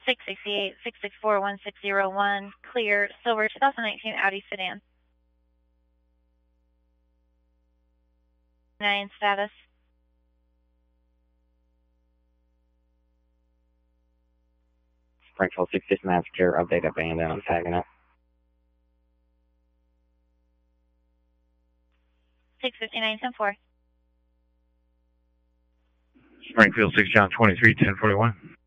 668, 664, 1601, clear, silver 2019 Audi sedan. 9 status. Springfield 66 Master, update abandoned, I'm tagging it. 659, 10-4. Springfield 6 John 23, 1041.